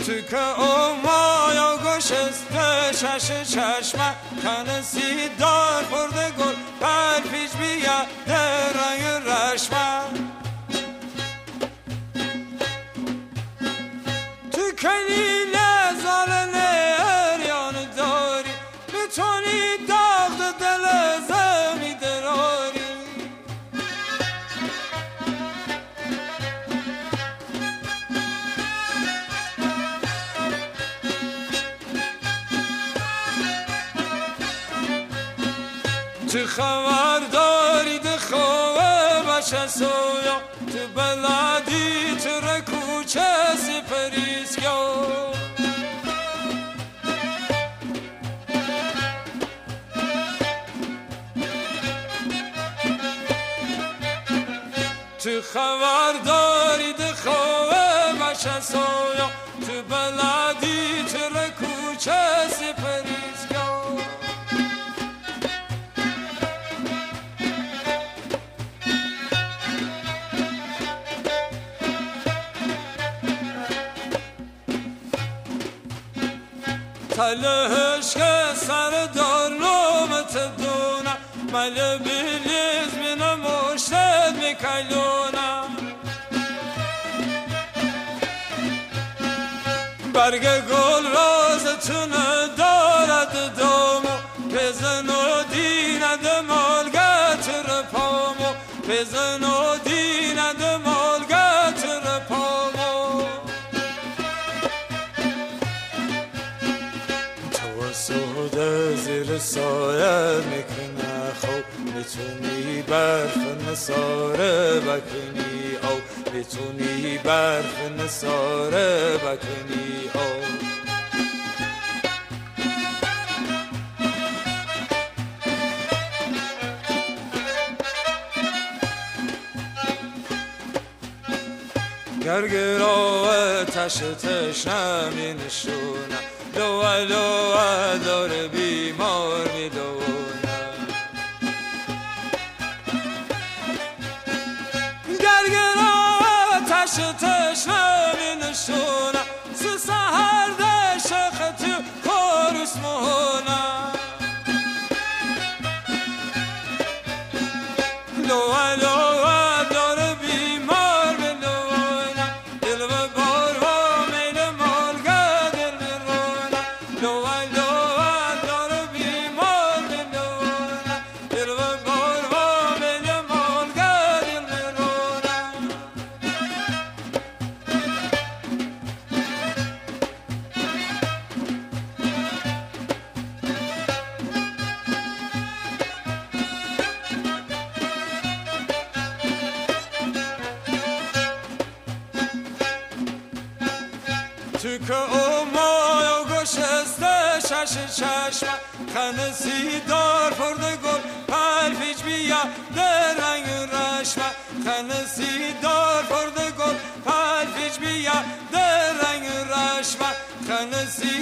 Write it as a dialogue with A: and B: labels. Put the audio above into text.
A: تو که اومایا گشسته شش چشمه کنسی دار برده گل پر پیچ بیاد در رنگ رشمه تو کلیل زالنه اریان داری میتونی داغ دل زمی دراری تو خبر داری ده خواه بچه سویا تو بلدی تو رکوچه سپریسیا تو خبر داری ده خواه بچه سویا تو بلدی تو رکوچه سپریسیا تلهش که سر دارلومت دونه مل بیلیز من مشتد میکلونه برگ گل رازتونه دارد دامو بزن و دیند مالگت رپامو بزن و دیند مالگت رپامو سوده زیر سایه میکنه خوب میتونی برف نساره بکنی او میتونی برف نساره بکنی او گرگرا تشتش نمینشونه لوه لوه داره بیمار میدونه گرگرا تشتش نمینشونه سو سهر ده شخ تو خاروس مهونه لوه لوه داره بیمار میدونه دل و بار و میل مالگه دل میرونه لوه لوه داره بیمار میدونه دل و بار و میل مالگه دل میرونه تو که اومایا گشسته شش چشمه کنسی دار پرده گل پر پیچ بیا در رنگ رشمه کنسی دار پرده گل پر پیچ بیا در رنگ رشمه کنسی